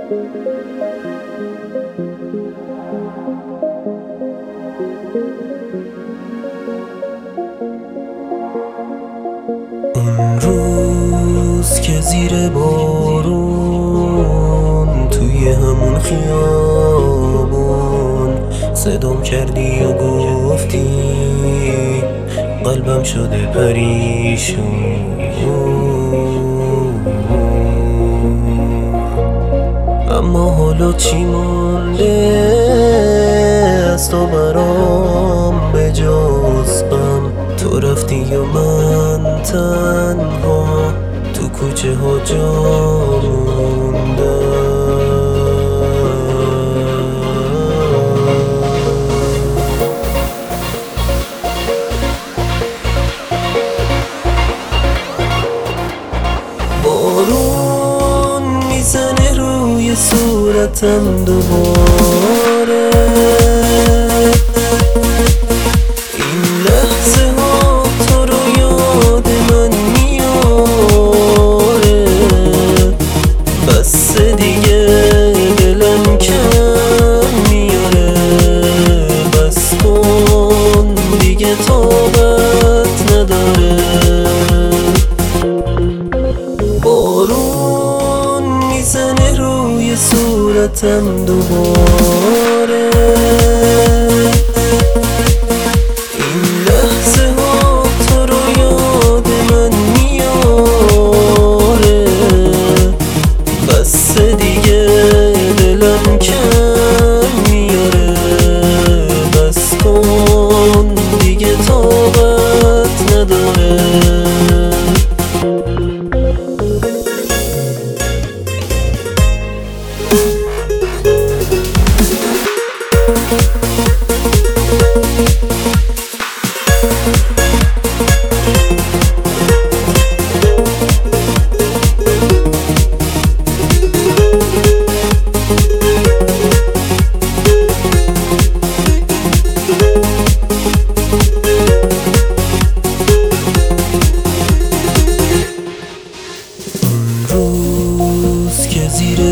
اون روز که زیر بارون توی همون خیابون صدام کردی و گفتی قلبم شده پریشون، اما حالا چی مونده از تو برام به جز غم؟ تو رفتی و من تنها تو کوچه ها جا موندم. بارون میزنه روی صورتم دوباره، این لحظه ها تو رو یاد من میاره. بس دیگه دلم کم میاره، بس کن دیگه طاقت نداره. بارون میزنه روی صورتم دوباره، این لحظه ها تو رو یاد من میاره. بس دیگه دلم کم میاره، بس کن دیگه طاقت نداره. روز که زیر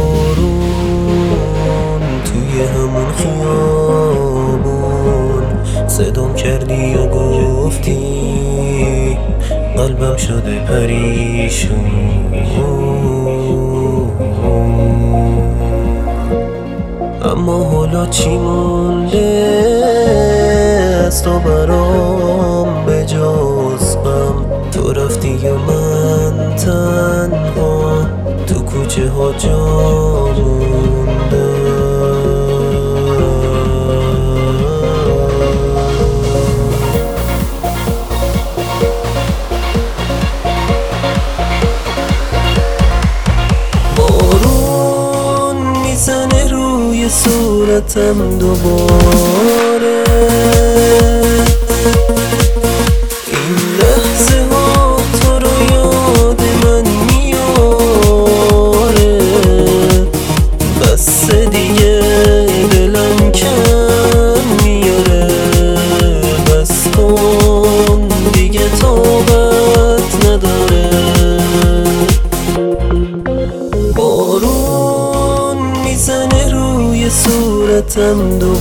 بارون توی همون خیابون صدام کردی و گفتی قلبم شده پریشون، اما حالا چی مونده از تو برام به جز غم؟ تو رفتی و من تنها تو کوچه ها جا موندم. بارون میزنه روی صورتم دوباره، این لحظه ها تو رو یاد من میاره. بس دیگه دلم کم میاره، بس کن دیگه طاقت نداره. بارون میزنه روی صورتم